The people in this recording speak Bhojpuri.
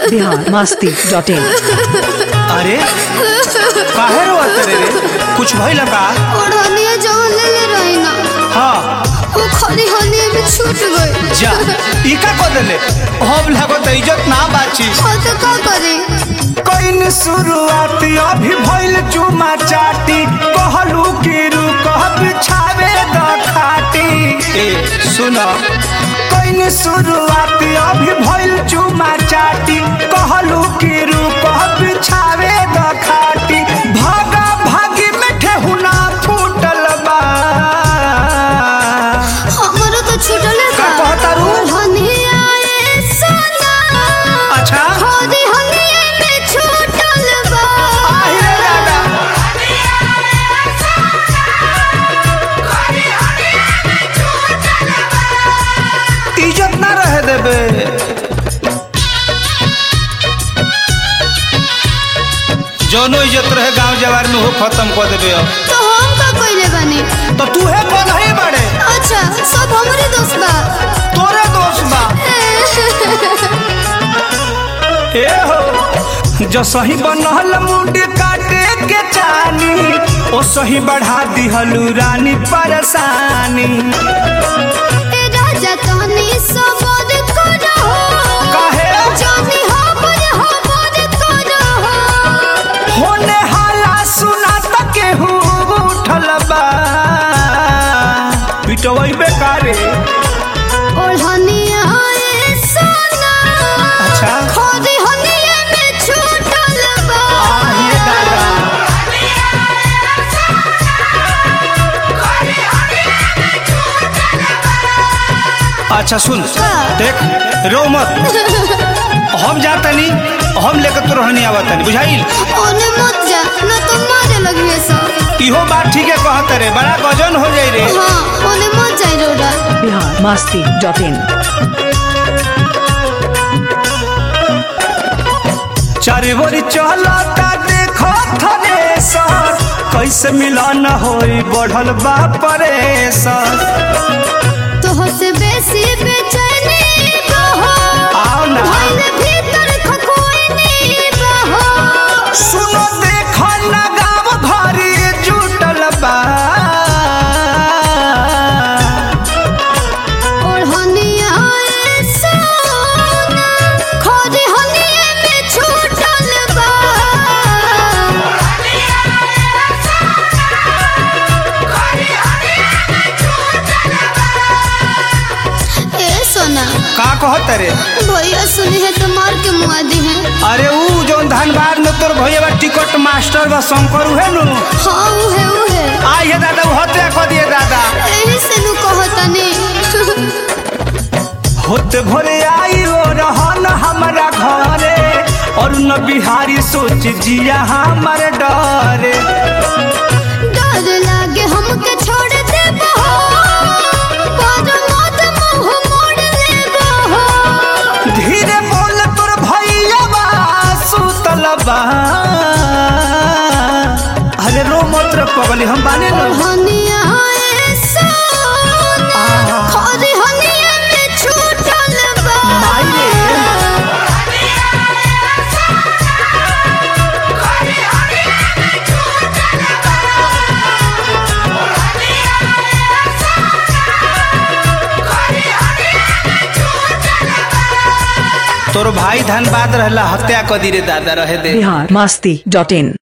biharmasti.in। अरे काहे रोवत रे? कुछ भइल का? ओढ़निया जवन ले रही ना हाँ वो खरी हनिया में छूट गई। जा ई का को देले? हम लागत इज्जत ना बाची। हाँ तो का करे? कइन शुरुआत अभी भइल चुमा चाटी कहलू कि रुकह बिछावे द खाटी। ए सुन कइन शुरुआत अभी भइल चुमा चाटी कहलू कि रुकह बिछावे द खाटी। भागा भागी में ठेहुना फूटल बा। हमरो तो छूटले का कहता रू? हनिया ए सोना अच्छा खरी हनिया में छूटल बा। आहिरे दादा इज्जत ना रहे देबे। जौनो इज्जत रहे गांव जवार में हो खत्म कर देबे। अब तो हम का कइले बानी? तो तू है कौन है बड़े? अच्छा सब हमरे दोस्त बा। तोरे दोस्त बा। ए हो जो सही बनल मुंड काटे के चानी ओ सही बढ़ा दिहलू रानी परेशानी। ए राजा तहनी सबद करो काहे? जानी हमर करो होने हाला सुना तक उठल बा। पिटवई बेकारे। ओढ़निया ए सोना अच्छा खरी हनिया में छूटल बा। आहिरे दादा अच्छा सुन देख रो मत। हम जातनी हम लेकर तो रहनी आवतनी बुझाइल। ओने मत जा न तो मारे लगिए सब। इहो बात ठीक है कहत रे बड़ा गजन हो जाई रे। हाँ ओने मत जाई रोडा। biharmasti.in। चारे बोरी चलता देखो थनेसर कैसे मिलन होई बढ़ल बा परेशान। तो से बेसी बेचैनी बहो आओ ना भइले भीतर खखोइनी बहो। सुनो देखो ना गाँव घरी जुटल बा। ओढ़निया ए सोना खरी हनिया में छूटल बा। ए सोना का कहत रे? भैया सुनी है तो मार के मुआदी है। अरे ऊ जो धनबाद में तोर भैया टिकट मास्टर बा शंकर उहे नु। हाँ उहे आइए दादा वो हत्या कर दिए दादा। एही से नु कहतनी। होते भोरे आई ओ रहन हमारा घरे और न बिहारी सोच जिया हमर डरे। डर लागे हमके छोड़ दे बहो पर मत मुंह मोड़ ले बहो। धीरे बोल तोर भैया बा सुतल बा। अरे रो मत रे पगली हम बाने न। हनिया ए सोना खरी हनिया में छूटल बा। माई रे तोर भाई धनबाद रहला हत्या कर दी रे दादा रहे दे। biharmasti.in।